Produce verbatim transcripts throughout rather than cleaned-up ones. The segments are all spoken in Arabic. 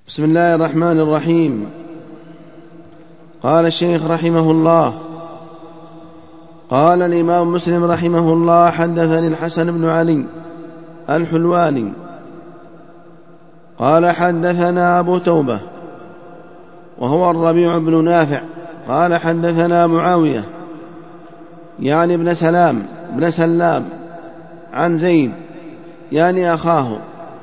بسم الله الرحمن الرحيم. قال الشيخ رحمه الله: قال الإمام مسلم رحمه الله: حدثني الحسن بن علي الحلواني قال حدثنا أبو توبة وهو الربيع بن نافع قال حدثنا معاوية يعني ابن سلام بن سلام عن زيد يعني أخاه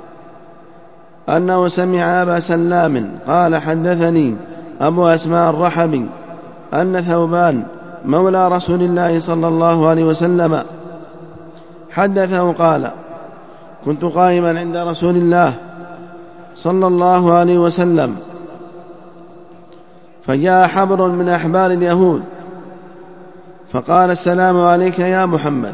أنه سمع أبا سلام قال حدثني أبو أسماء الرحبي أن ثوبان مولى رسول الله صلى الله عليه وسلم حدثه قال: كنت قائما عند رسول الله صلى الله عليه وسلم فجاء حبر من أحبار اليهود فقال: السلام عليك يا محمد،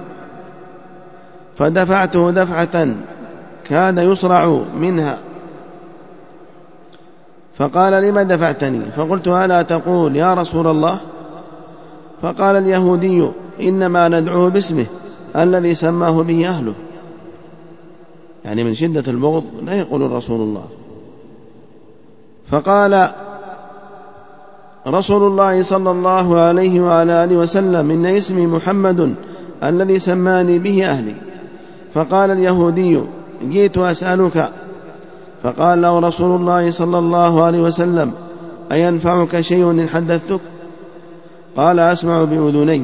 فدفعته دفعة كاد يصرع منها، فقال: لم دفعتني؟ فقلت: ألا تقول يا رسول الله؟ فقال اليهودي: إنما ندعوه باسمه الذي سماه به أهله، يعني من شدة البغض لا يقول رسول الله. فقال رسول الله صلى الله عليه وعلى آله وسلم: إن اسمي محمد الذي سماني به أهلي. فقال اليهودي: جئت أسألك. فقال له رسول الله صلى الله عليه وسلم: أينفعك شيء إن حدثتك؟ قال: أسمع بأذني.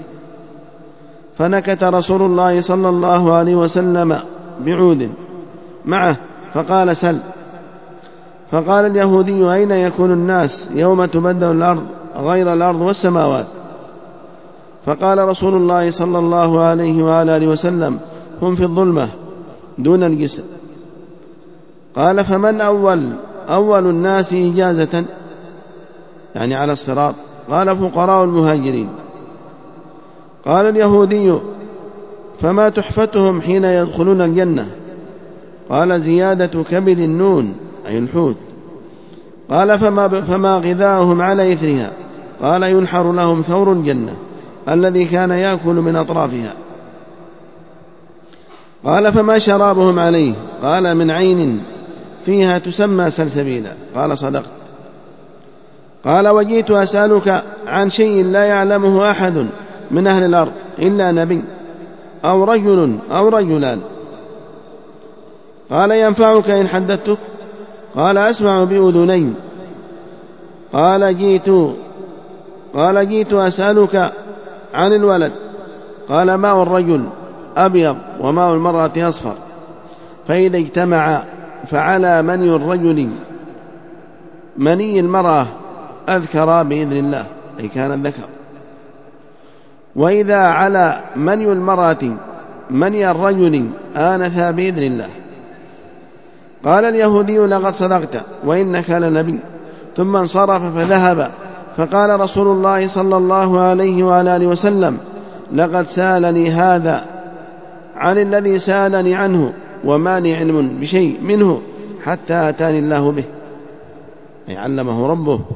فنكت رسول الله صلى الله عليه وسلم بعود معه فقال: سل. فقال اليهودي: أين يكون الناس يوم تبدل الأرض غير الأرض والسماوات؟ فقال رسول الله صلى الله عليه وآله وسلم: هم في الظلمة دون الجسر. قال: فمن أول أول الناس إجازة يعني على الصراط؟ قال: فقراء المهاجرين. قال اليهودي: فما تحفتهم حين يدخلون الجنة؟ قال: زيادة كبد النون أي الحوت. قال: فما, فما غذاؤهم على إثرها؟ قال: ينحر لهم ثور الجنة الذي كان يأكل من أطرافها. قال: فما شرابهم عليه؟ قال: من عين فيها تسمى سلسبيلا. قال: صدقت. قال: وجئت أسألك عن شيء لا يعلمه أحد من أهل الأرض إلا نبي أو رجل أو رجلان. قال: ينفعك إن حدثتك؟ قال: أسمع بأذنين. قال: جئت قال جئت أسألك عن الولد. قال: ماء الرجل أبيض وماء المرأة أصفر، فإذا اجتمع فعلى مني الرجل مني المرأة أذكر بإذن الله، أي كان الذكر، وإذا على مني المرأة مني الرجل آنثى بإذن الله. قال اليهودي: لقد صدقت وإنك لنبي. ثم انصرف فذهب. فقال رسول الله صلى الله عليه وآله وسلم: لقد سألني هذا عن الذي سألني عنه وما لي علم بشيء منه حتى أتاني الله به، أي علمه ربه